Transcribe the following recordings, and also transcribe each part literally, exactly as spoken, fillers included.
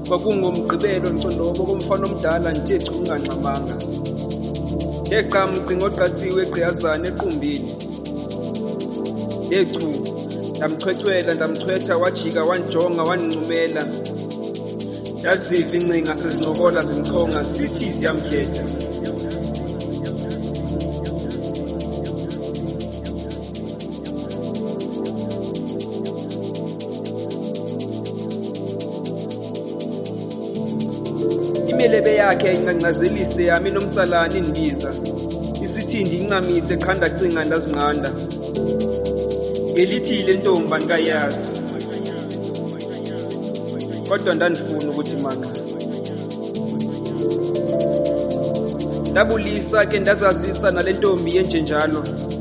kwakungumgqibelo ncondobo komfana omdala nje chu unganqamanga. Yeqa mcingo oqathiwe egqiyazana equmbini. Yechu ndamchwechwela ndamchwetha wajika wanjonga wanqumela. Yaziva incinga sezincokola zimchonga sithi siyamkhetha. Imelebe yakhe incancazelise yami nomtsalani indiza. Isithindi incamise ekhanda cinga ndazinqanda. Ngelithi le ntombi andikayazi. Kodwa ndandifuna ukuthi maka. Ndabulisa ke ndazazisa nale ntombi yenje njalo.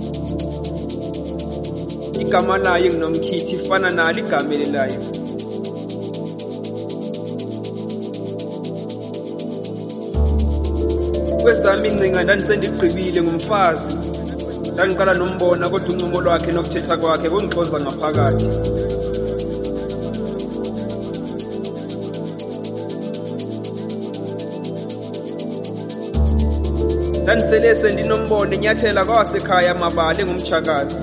Igama layo nginomkhithi ifana nalo igama elelayo. Kwesami incinga ndandisendigqibile ngumfazi. Ndandiqala nombona kodwa uncumo lwakhe nokuthetha kwakhe kungixoza ngaphakathi. Ndandisele sendinombona inyathela kwasekhaya amabali ngumtshakazi.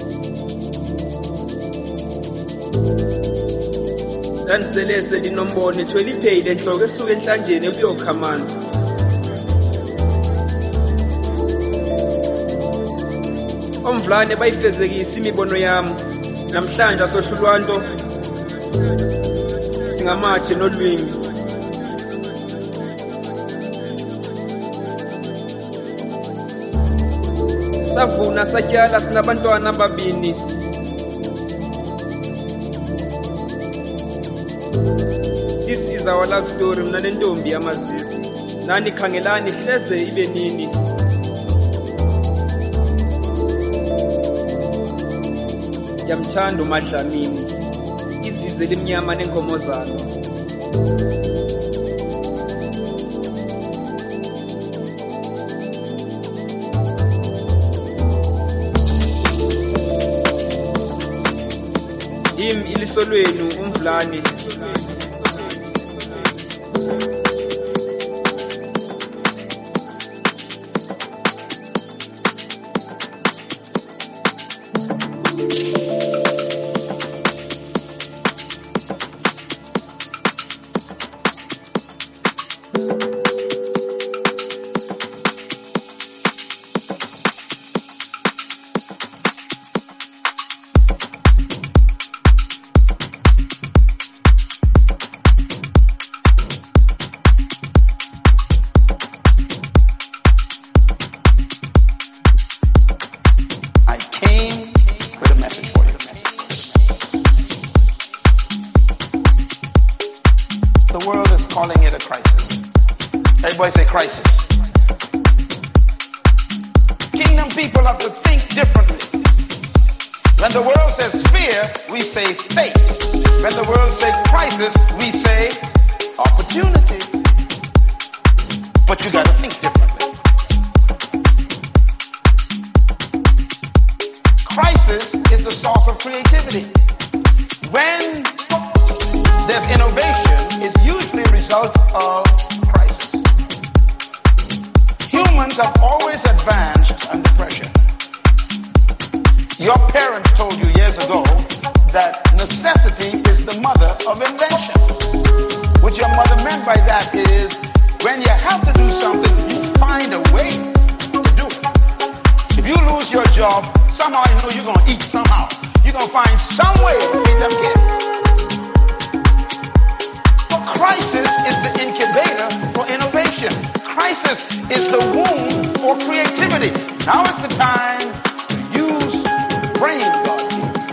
Ndandisele sendinombona ethwele ipheyile enhloko esuka entlanjeni ukuyokha amanzi. Omvlane bayifezekisa imibono yami namhlanje asohlulwanto singamathe nolwimi. Savuna satyala sinabantwana ababini. This is our love story mna nentombi yamazizi. Nani khangelani hleze ibe nini. Ndiyamthanda uMadlamini, izize limnyama nenkomo zalo. Yim iliso lwenu uMvlane. Everybody say crisis. Kingdom people have to think differently. When the world says fear, we say faith. When the world says crisis, we say opportunity. But you got to think differently. Crisis is the source of creativity. When there's innovation, it's usually a result of crisis. Humans have always advanced under pressure. Your parents told you years ago that necessity is the mother of invention. What your mother meant by that is when you have to do something, you find a way to do it. If you lose your job, somehow you know you're going to eat somehow. You're going to find some way to feed them kids. Crisis is the incubator for innovation. Crisis is the womb for creativity. Now is the time to use brain God.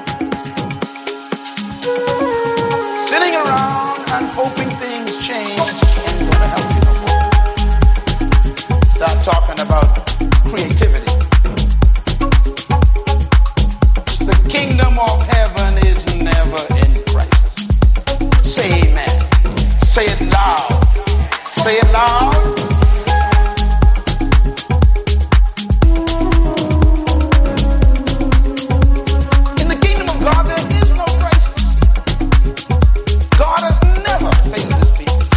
Sitting around and hoping things change ain't gonna help you no more. Start talking about creativity. The kingdom of heaven is never in crisis. Say amen. Say it loud. Say it loud. In the kingdom of God, there is no crisis. God has never failed his people.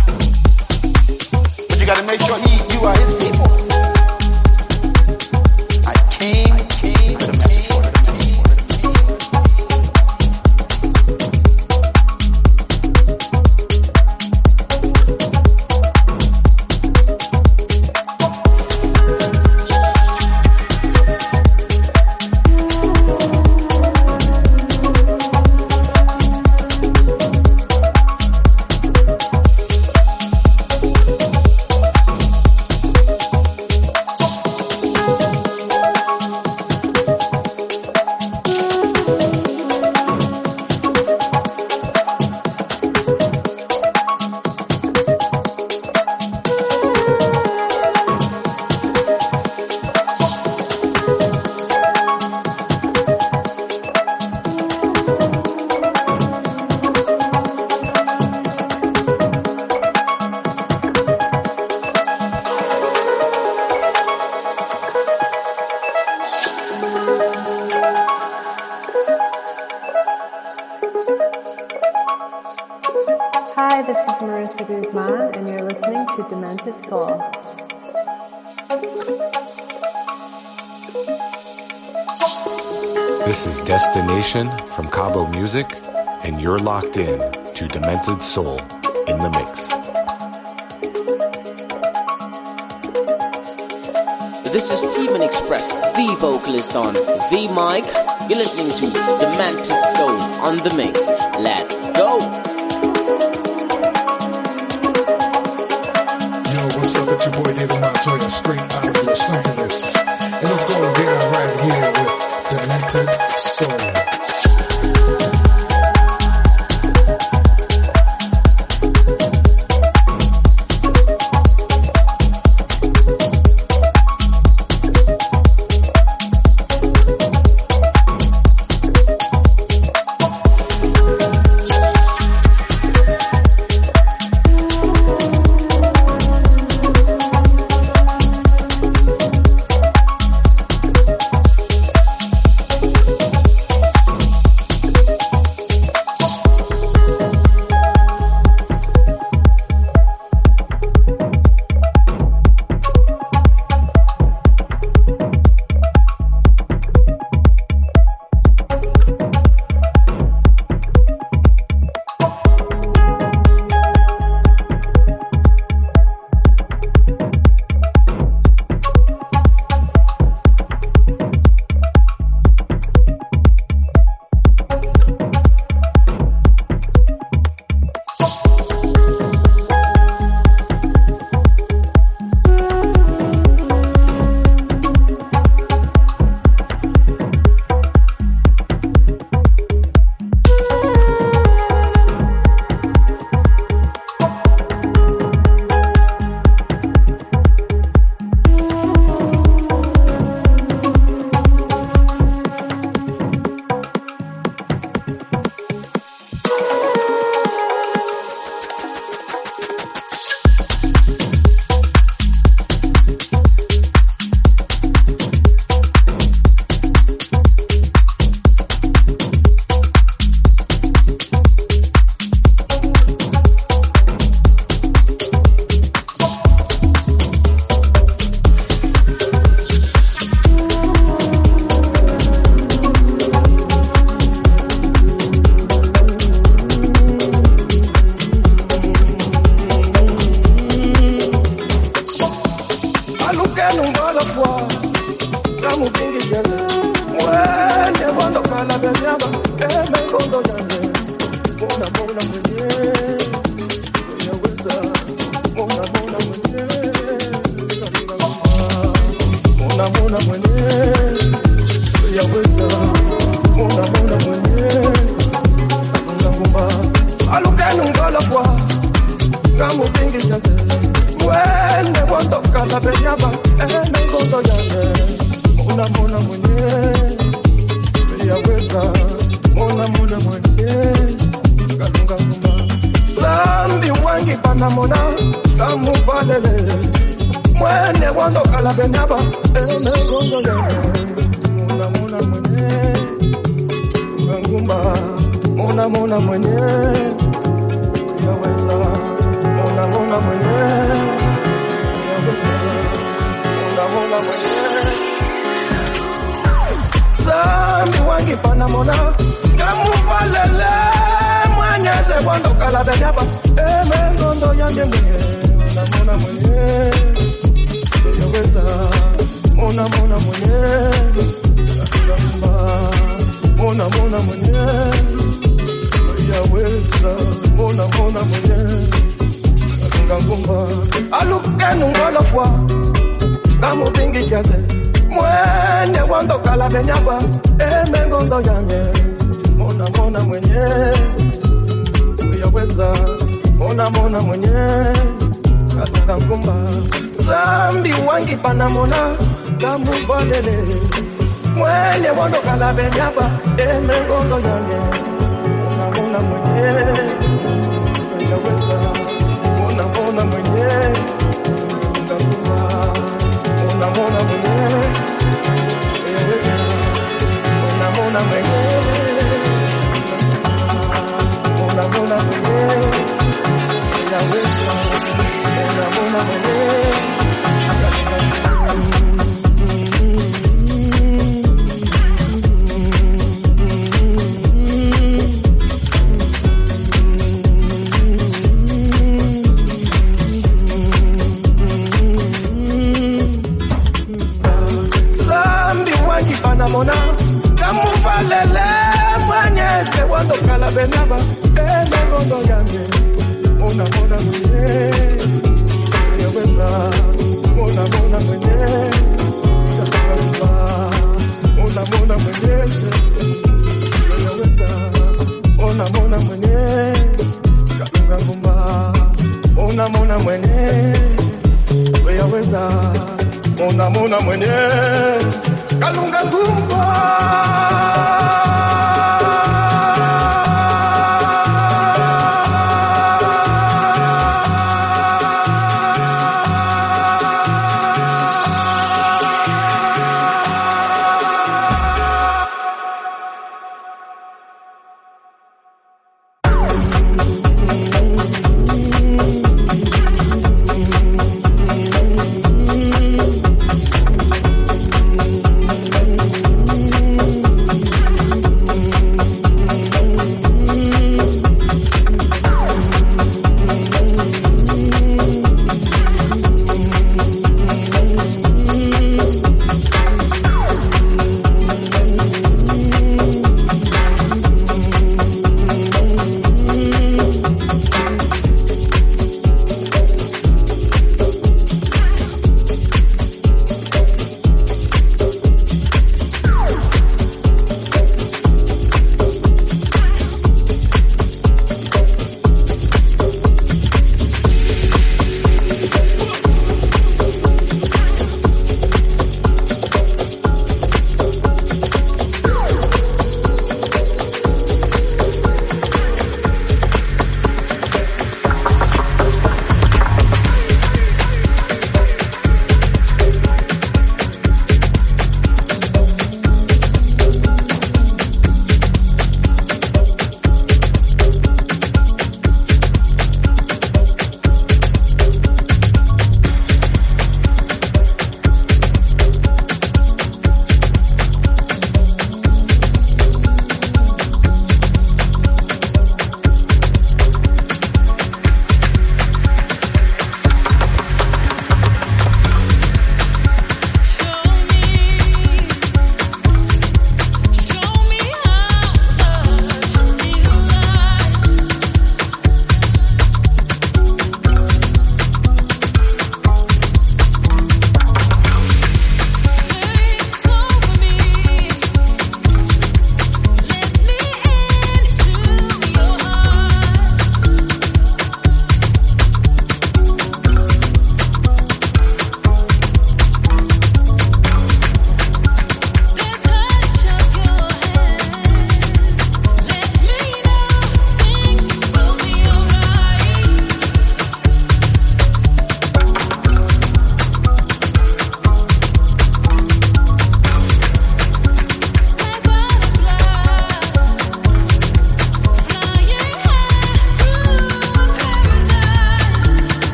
Hi, this is Marissa Guzman, and you're listening to Demented Soul. This is Destination from Cabo Music, and you're locked in to Demented Soul in the Mix. This is Teeman Express, the vocalist on the mic. You're listening to Demented Soul on the Mix. Let's go! What's up? It's your boy David Montoya, straight out of Los Angeles. And I'm going down right here with Demented Soul. Una mona, la benaba ele ngondo yami mona mona mwenye yaweza mona mona mwenye yaweza mona mona mwenye yaweza mona mona mwenye kalunga ngumba mona mona mwenye yaweza mona mona mwenye kalunga ngumba.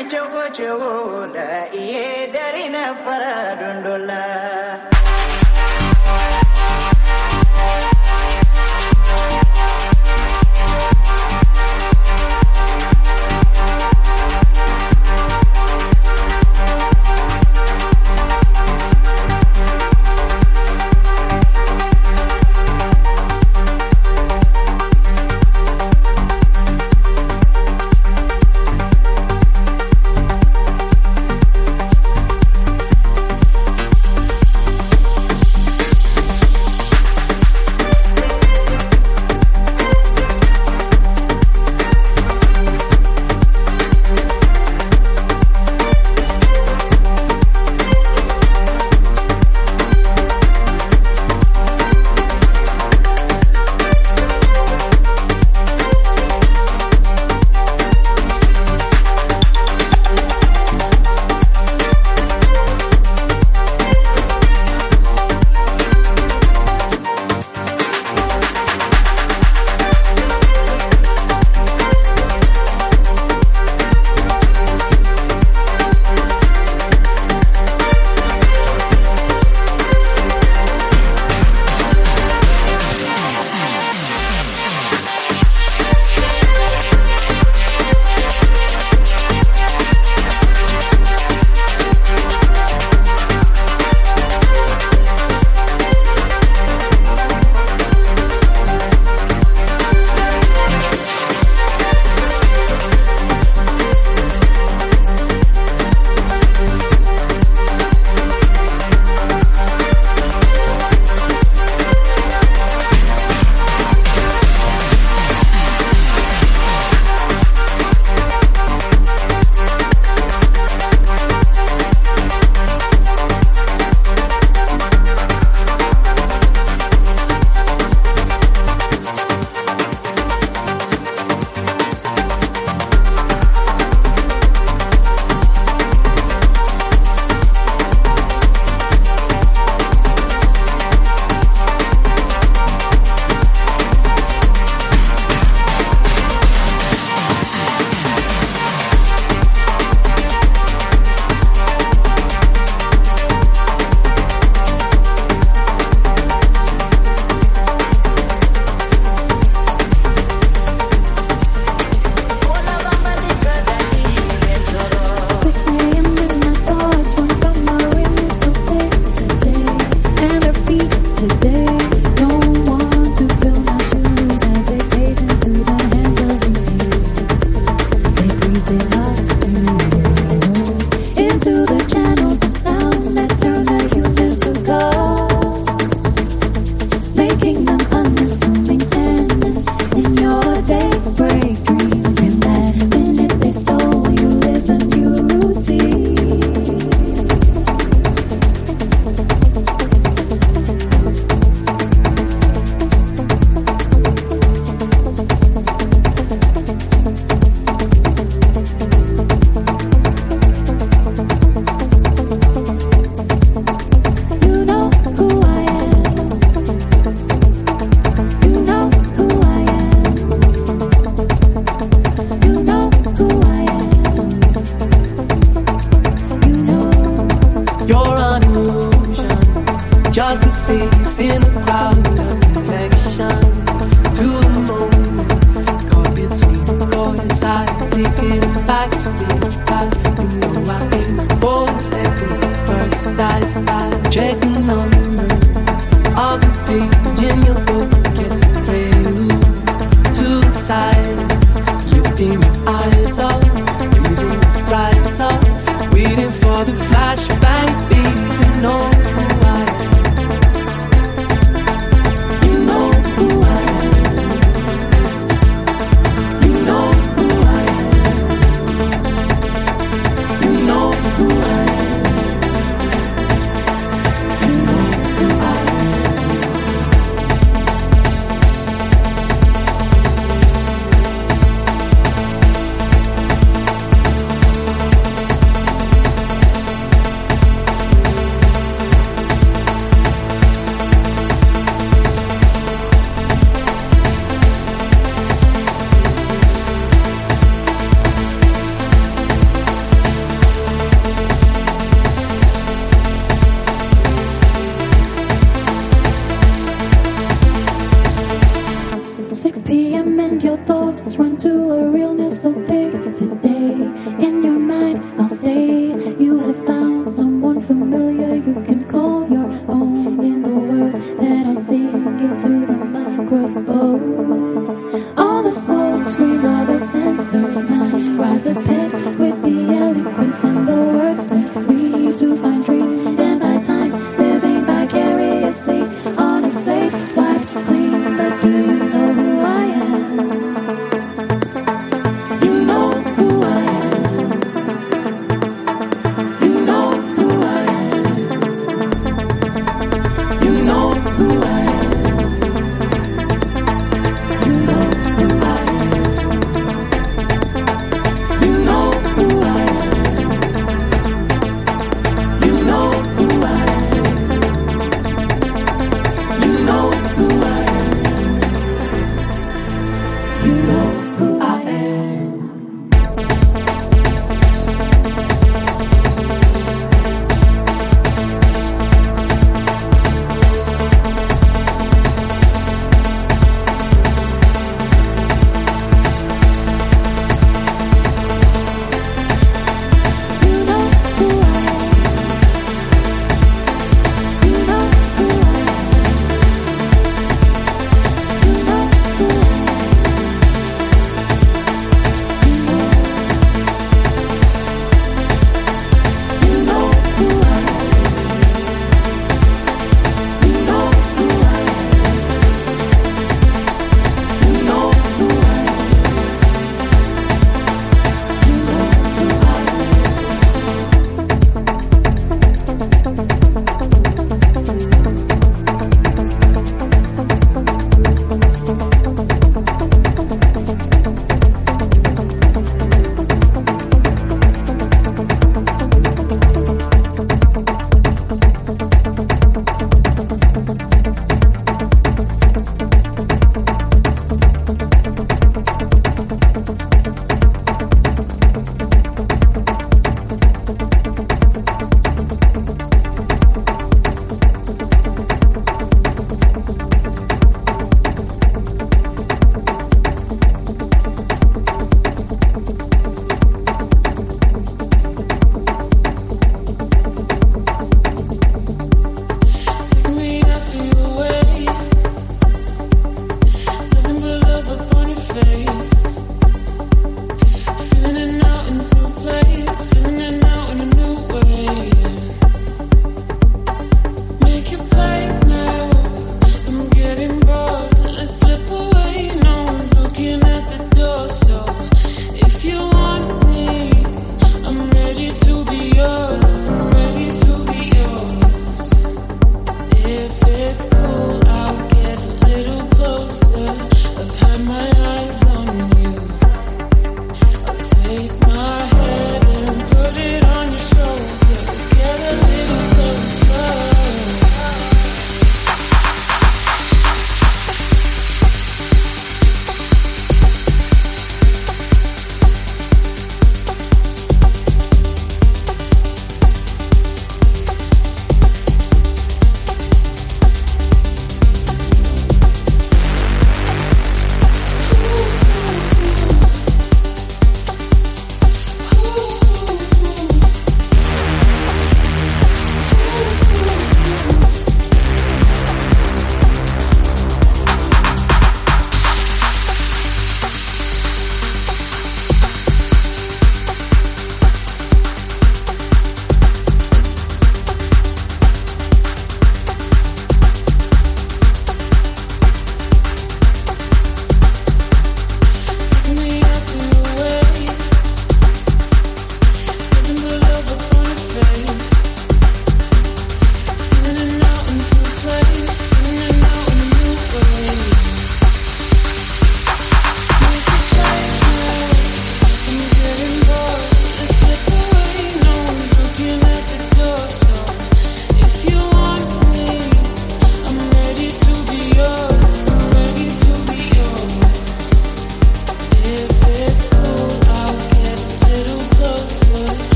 chogo chogo la iye darina faradundola. so big today. In your mind, I'll stay. You have found someone familiar you can call your own. In the words that I sing into the microphone. All the smoke screens are the sense of mind. Rides a pen with the eloquence and the wordsmith. Free to find dreams, stand by time, living vicariously on a slate, wiped clean. But do you know who I am? You know who I am. You know who I am. You know who I am. You know who I am. You know who I am.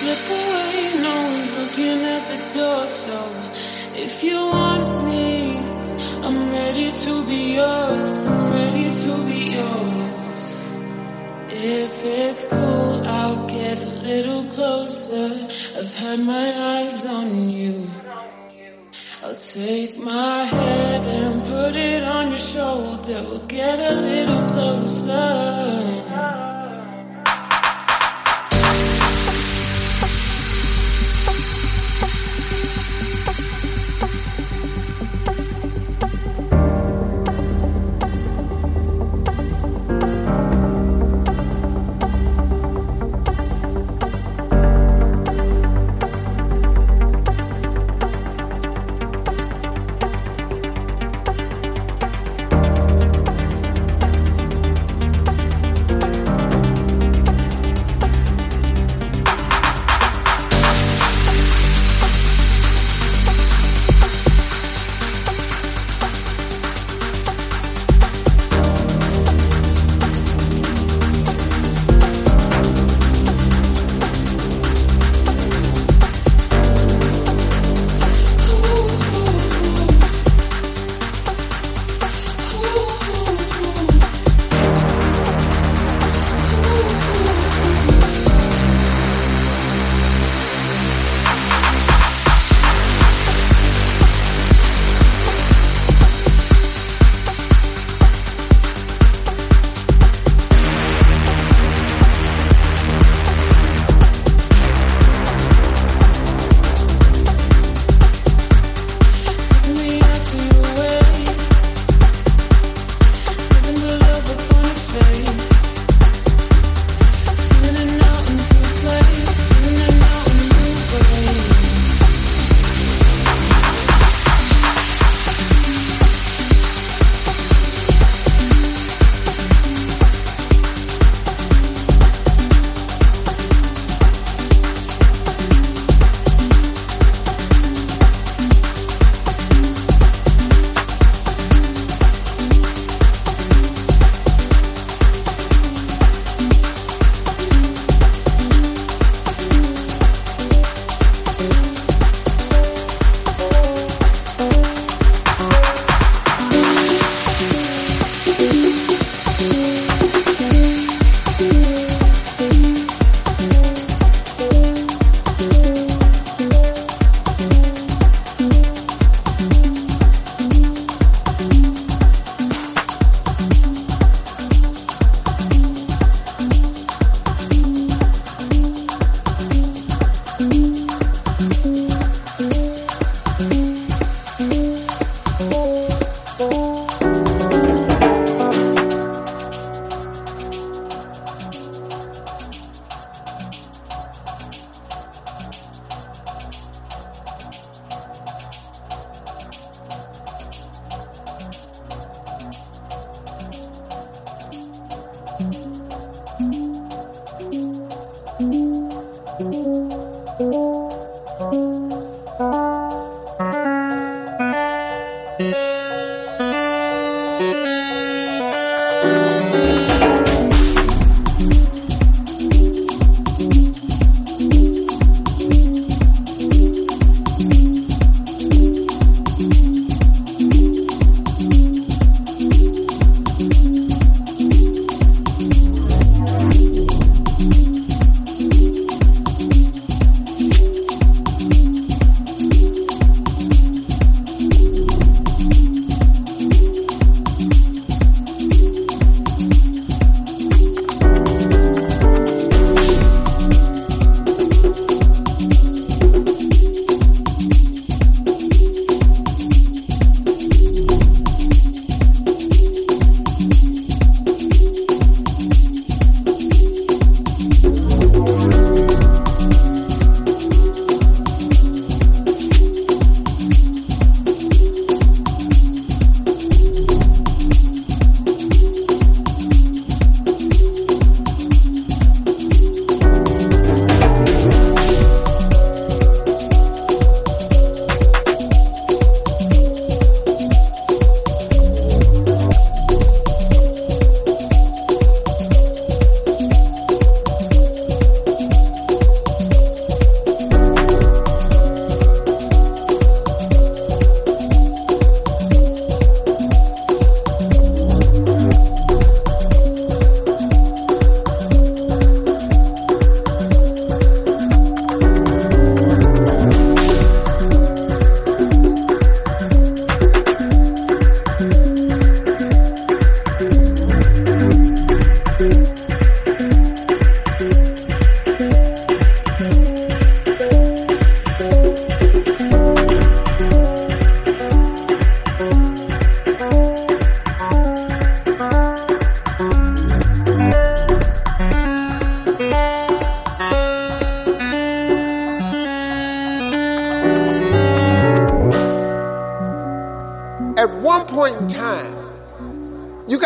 slip away, no one's looking at the door. So if you want me, I'm ready to be yours, I'm ready to be yours. If it's cool, I'll get a little closer. I've had my eyes on you. I'll take my head and put it on your shoulder. We'll get a little closer.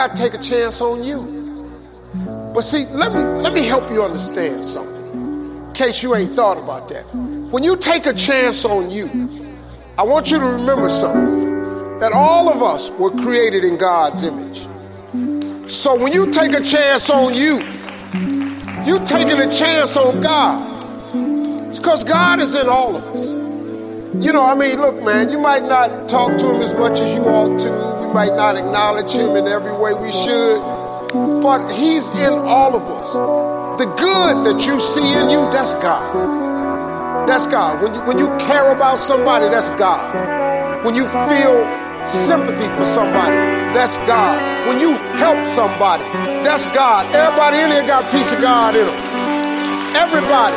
got to take a chance on you. But see, let me let me help you understand something, in case you ain't thought about that. When you take a chance on you, I want you to remember something, that all of us were created in God's image. So when you take a chance on you, you taking a chance on God. It's because God is in all of us. You know, I mean, look, man, you might not talk to him as much as you ought to. We might not acknowledge him in every way we should. But he's in all of us. The good that you see in you, that's God. That's God. When you, when you care about somebody, that's God. When you feel sympathy for somebody, that's God. When you help somebody, that's God. Everybody in here got a piece of God in them. Everybody.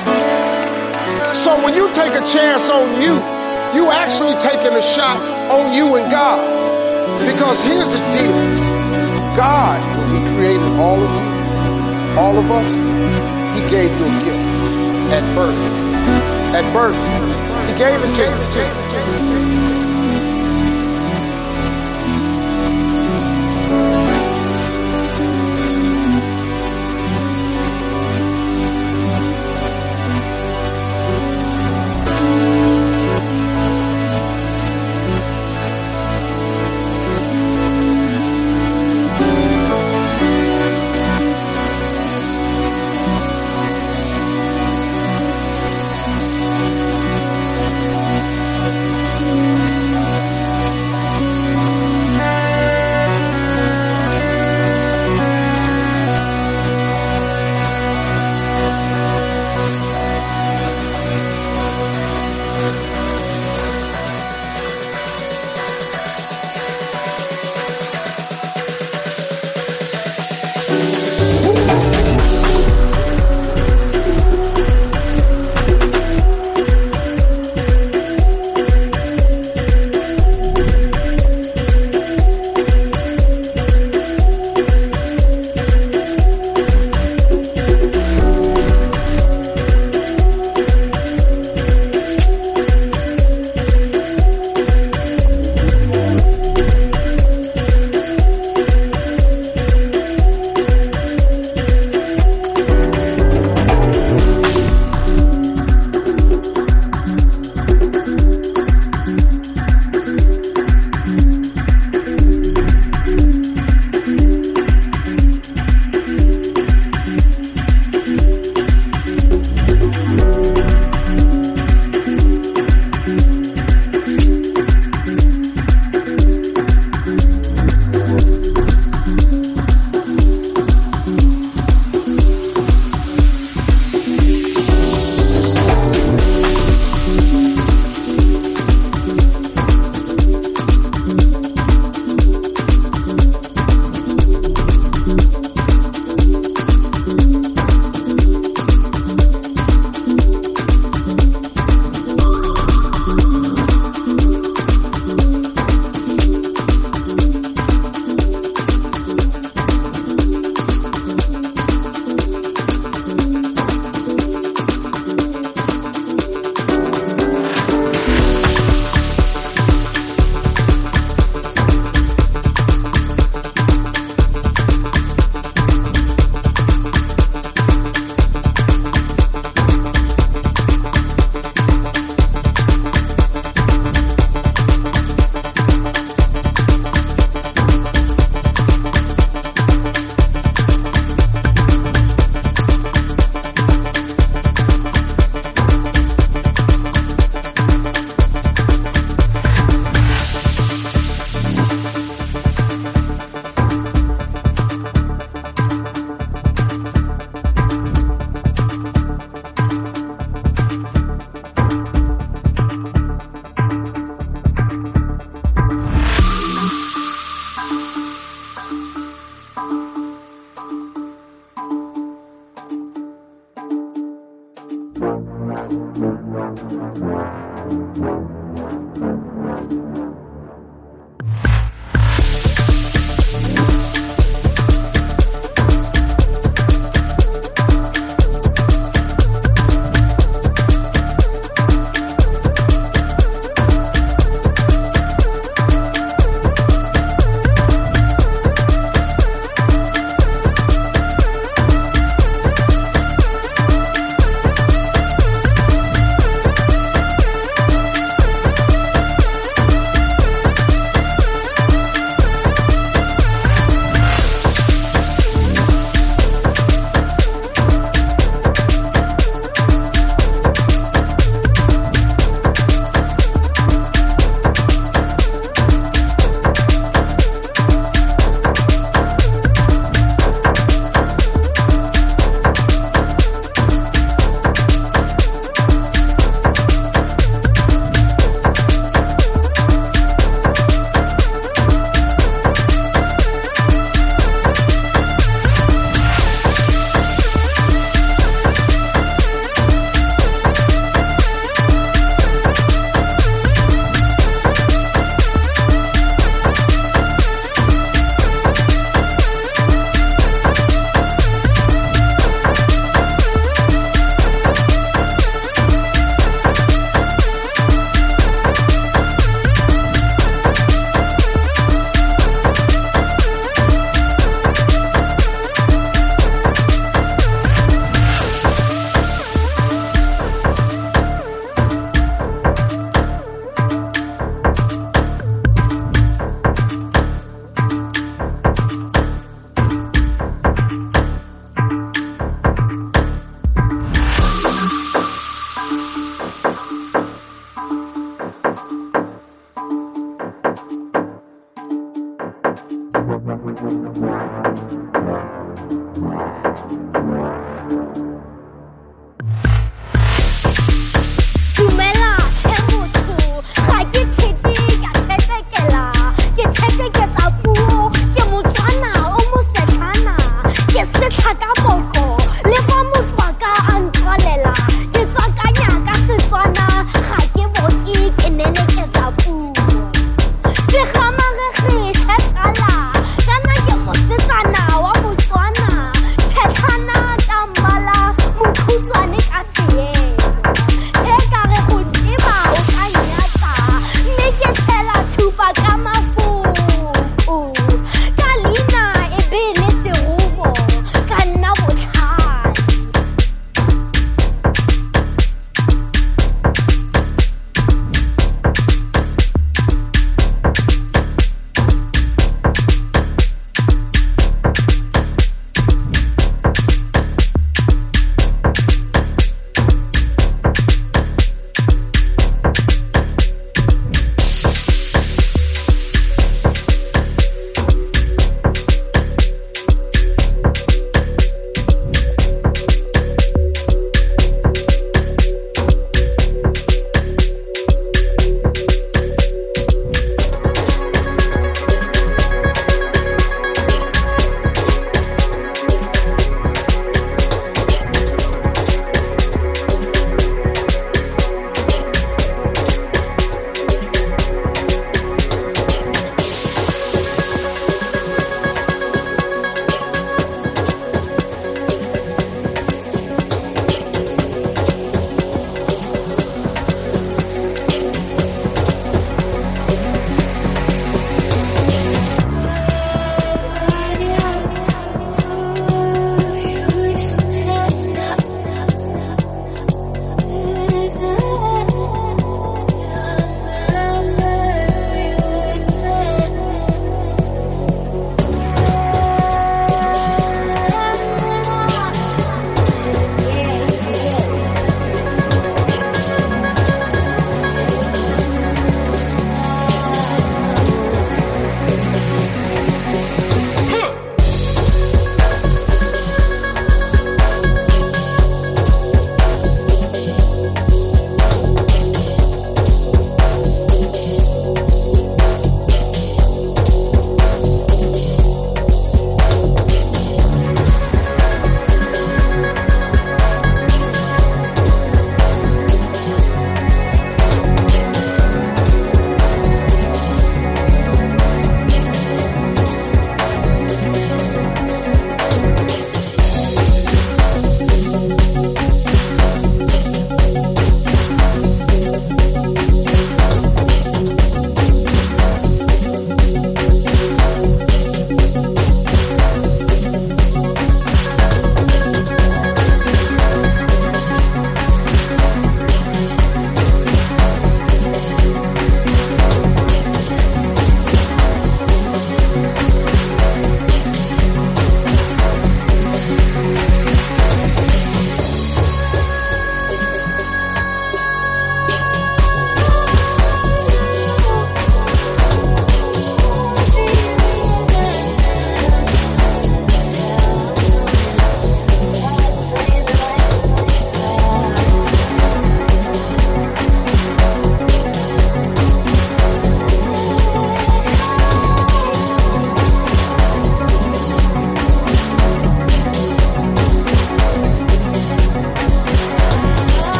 So when you take a chance on you, you actually taking a shot on you and God. Because here's the deal. God, when he created all of you, all of us, he gave you a gift at birth. At birth, he gave it to you.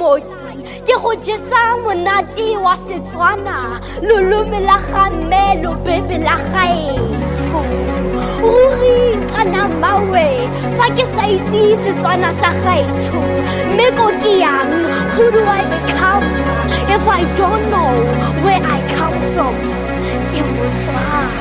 mooki ke go jesa monate wa Setswana lolome la gamme lo bebe la gaetsho ruri kana mawe fa ke sa itse Setswana sa gaetsho mme ko ke yang who do I become if I don't know where I come from ke Motswana.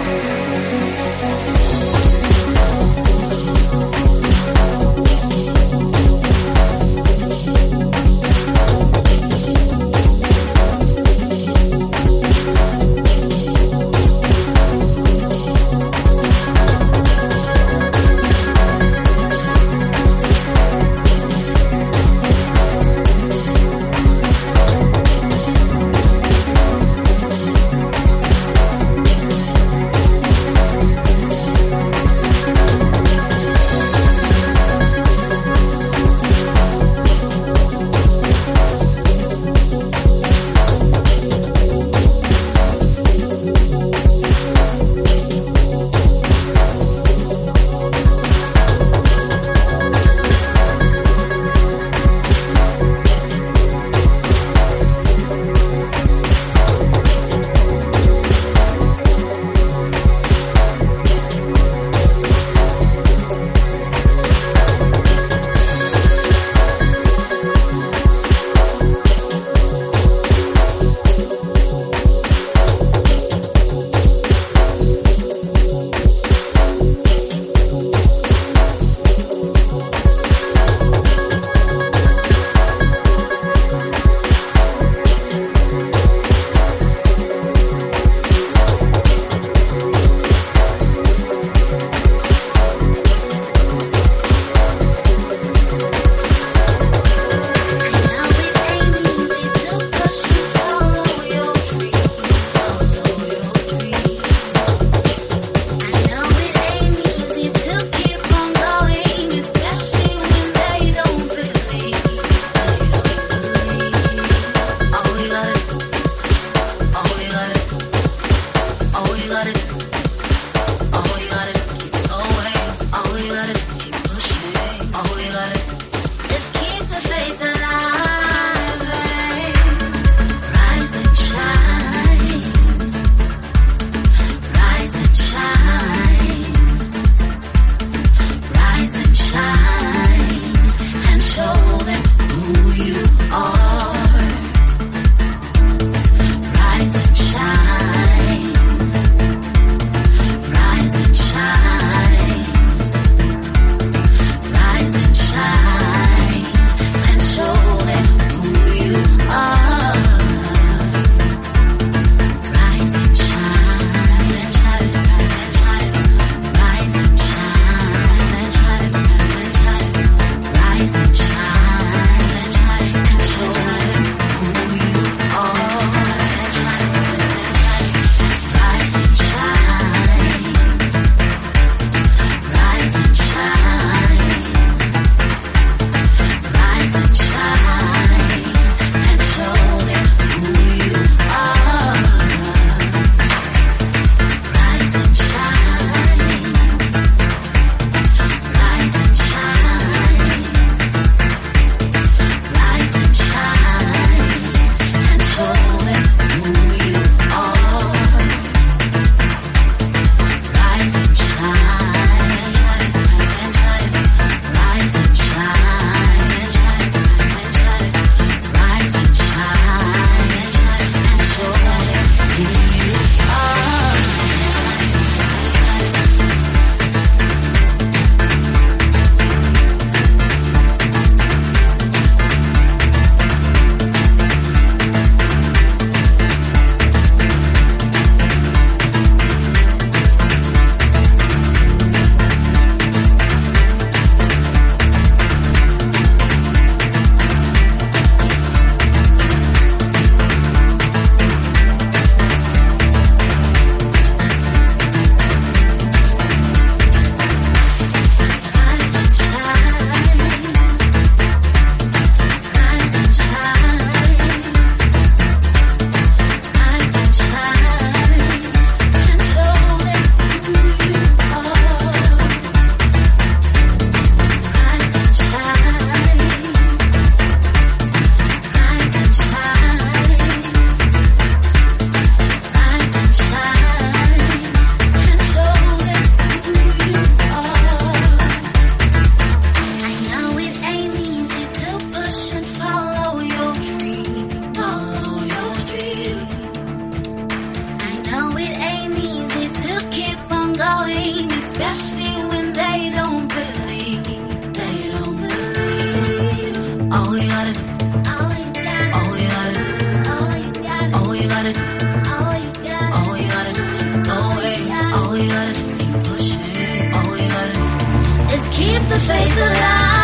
All you gotta do, all you gotta, all you gotta do is keep going. All you gotta do is keep pushing. All you gotta do is keep the faith alive.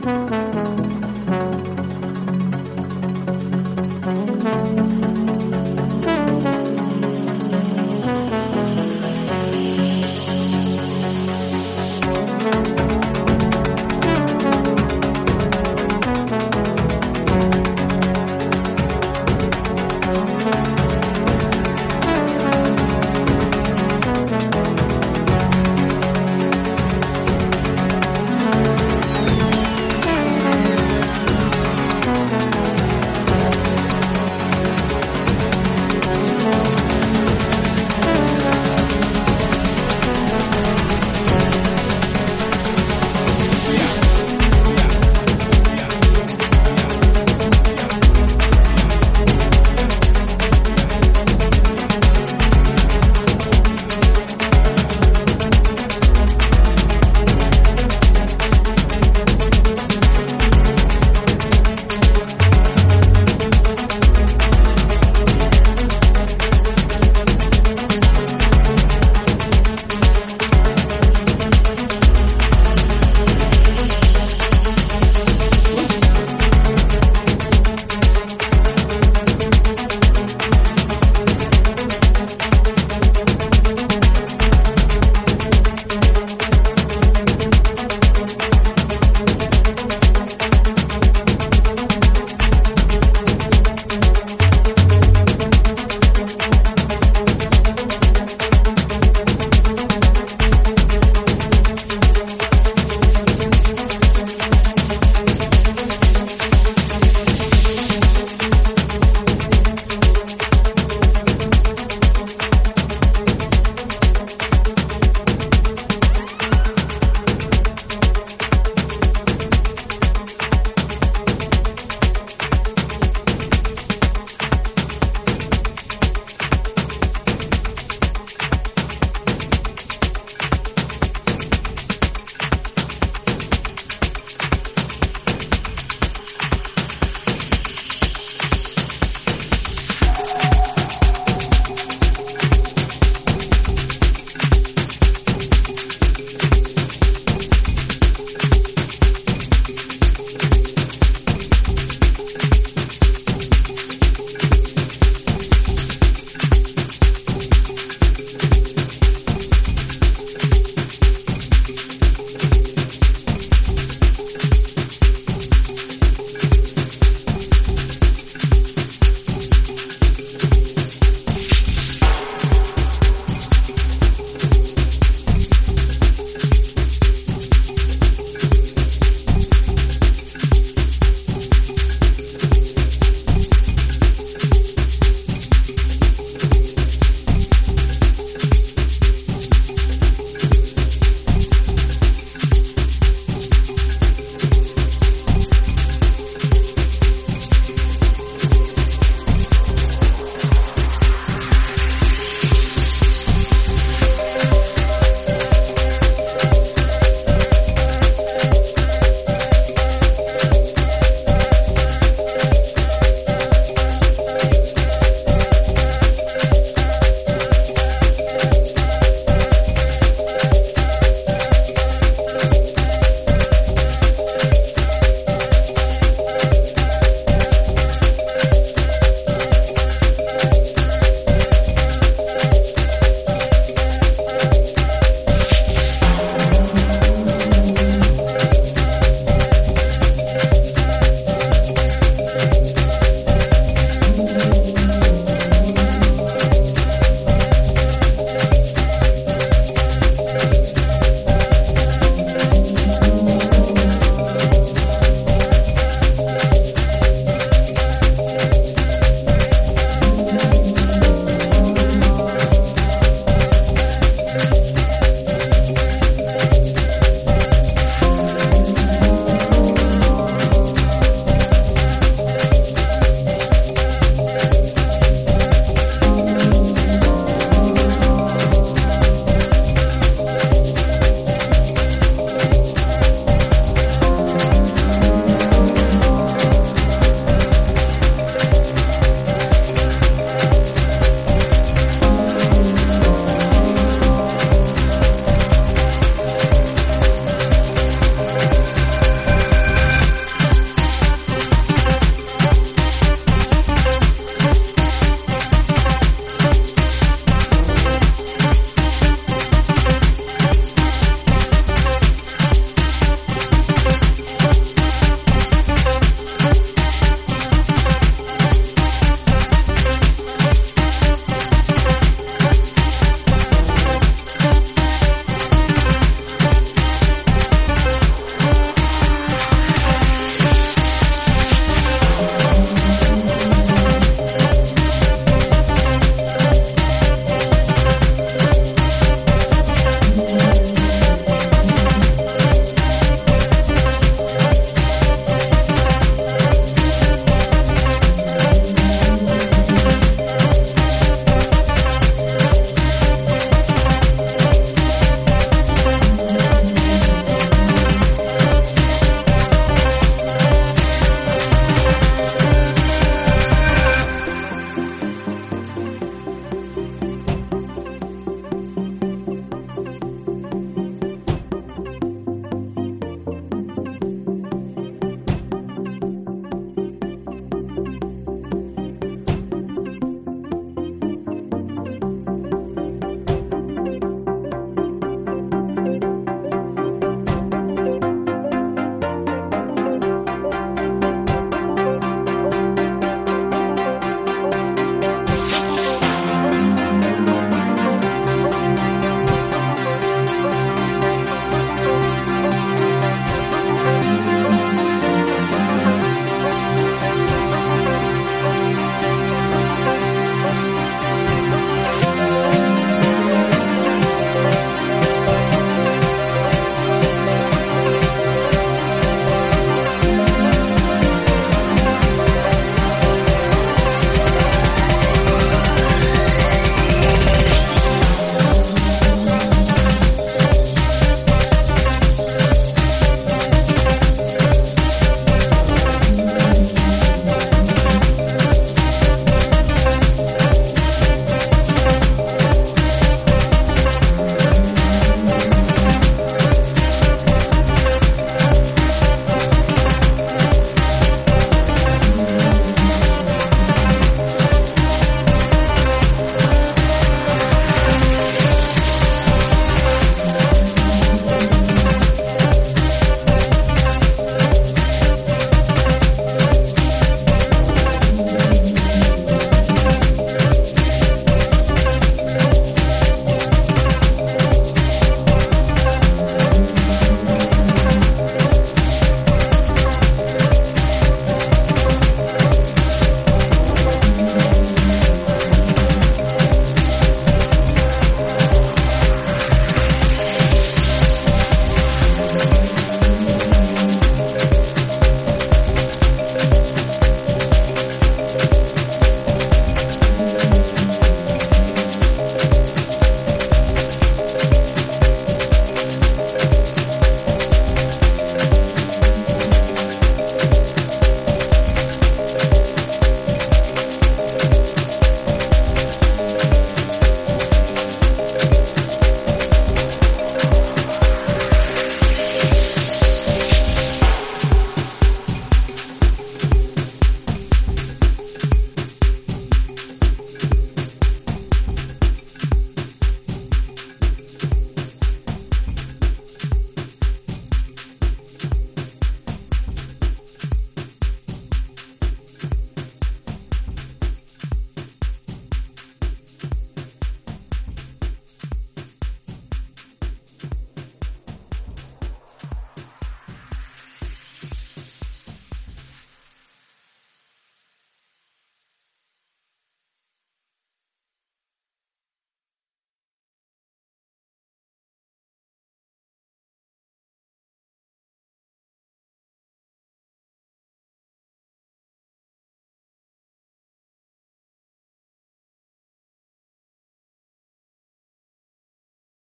Thank you.